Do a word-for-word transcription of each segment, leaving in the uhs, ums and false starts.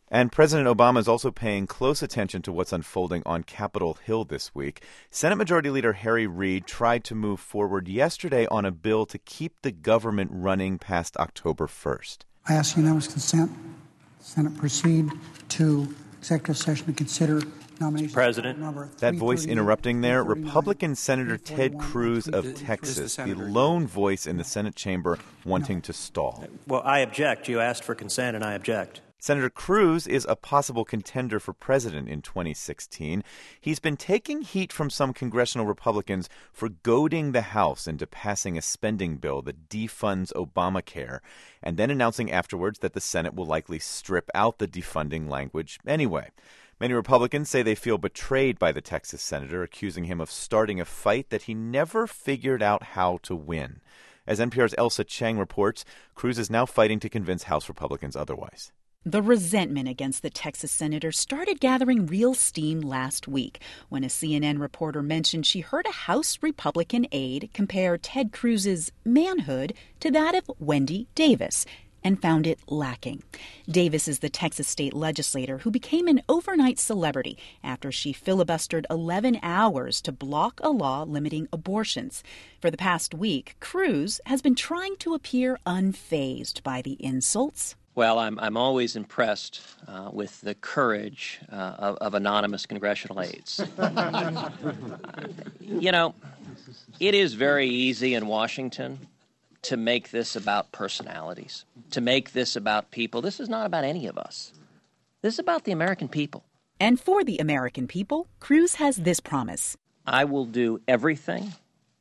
And President Obama is also paying close attention to what's unfolding on Capitol Hill this week. Senate Majority Leader Harry Reid tried to move forward yesterday on a bill to keep the government running past October first. I ask unanimous consent. The Senate proceed to executive session to consider nominations. President. That voice interrupting there, Republican Senator Ted Cruz of Texas, the lone voice in the Senate chamber wanting to stall. Well, I object. You asked for consent, and I object. Senator Cruz is a possible contender for president in twenty sixteen. He's been taking heat from some congressional Republicans for goading the House into passing a spending bill that defunds Obamacare, and then announcing afterwards that the Senate will likely strip out the defunding language anyway. Many Republicans say they feel betrayed by the Texas senator, accusing him of starting a fight that he never figured out how to win. As N P R's Ailsa Chang reports, Cruz is now fighting to convince House Republicans otherwise. The resentment against the Texas senator started gathering real steam last week when a C N N reporter mentioned she heard a House Republican aide compare Ted Cruz's manhood to that of Wendy Davis and found it lacking. Davis is the Texas state legislator who became an overnight celebrity after she filibustered eleven hours to block a law limiting abortions. For the past week, Cruz has been trying to appear unfazed by the insults. Well, I'm I'm always impressed uh, with the courage uh, of, of anonymous congressional aides. uh, you know, it is very easy in Washington to make this about personalities, to make this about people. This is not about any of us. This is about the American people. And for the American people, Cruz has this promise. I will do everything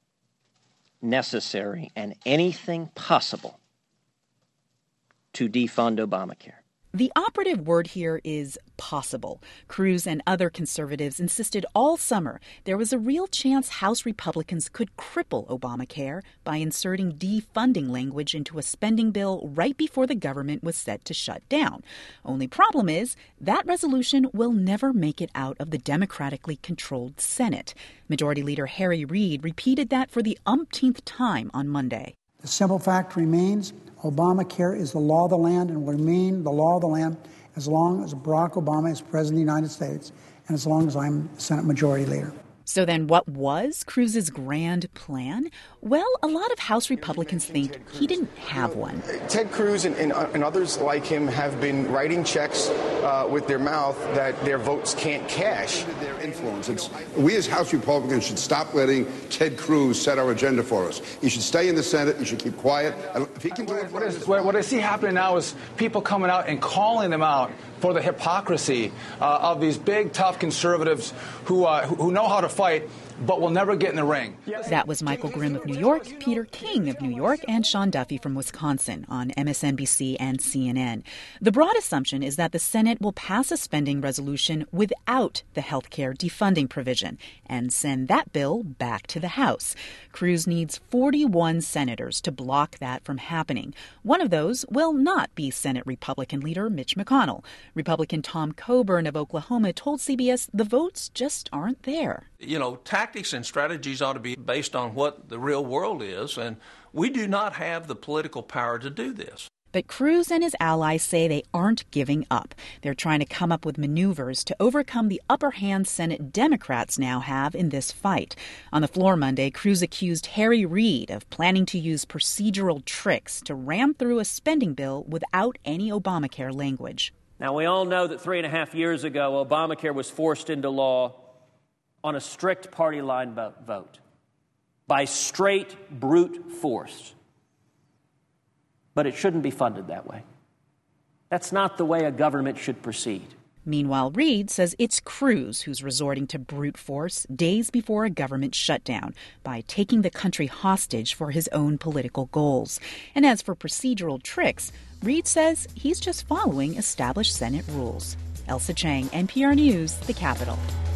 necessary and anything possible to defund Obamacare. The operative word here is possible. Cruz and other conservatives insisted all summer there was a real chance House Republicans could cripple Obamacare by inserting defunding language into a spending bill right before the government was set to shut down. Only problem is that resolution will never make it out of the democratically controlled Senate. Majority Leader Harry Reid repeated that for the umpteenth time on Monday. The simple fact remains Obamacare is the law of the land and will remain the law of the land as long as Barack Obama is president of the United States and as long as I'm Senate Majority Leader. So then what was Cruz's grand plan? Well, a lot of House Republicans think he didn't have one. Ted Cruz and, and, and others like him have been writing checks uh, with their mouth that their votes can't cash. Their influence. It's, we as House Republicans should stop letting Ted Cruz set our agenda for us. He should stay in the Senate. He should keep quiet. If he can do it, what, is, what I see happening now is people coming out and calling them out for the hypocrisy uh, of these big, tough conservatives who uh, who know how to fight but will never get in the ring. That was Michael Grimm of New York, Peter King of New York, and Sean Duffy from Wisconsin on M S N B C and C N N. The broad assumption is that the Senate will pass a spending resolution without the health care defunding provision and send that bill back to the House. Cruz needs forty-one senators to block that from happening. One of those will not be Senate Republican leader Mitch McConnell. Republican Tom Coburn of Oklahoma told C B S the votes just aren't there. You know, tactics and strategies ought to be based on what the real world is, and we do not have the political power to do this. But Cruz and his allies say they aren't giving up. They're trying to come up with maneuvers to overcome the upper hand Senate Democrats now have in this fight. On the floor Monday, Cruz accused Harry Reid of planning to use procedural tricks to ram through a spending bill without any Obamacare language. Now, we all know that three and a half years ago, Obamacare was forced into law on a strict party line vote by straight brute force. But it shouldn't be funded that way. That's not the way a government should proceed. Meanwhile, Reid says it's Cruz who's resorting to brute force days before a government shutdown by taking the country hostage for his own political goals. And as for procedural tricks, Reid says he's just following established Senate rules. Ailsa Chang, N P R News, the Capitol.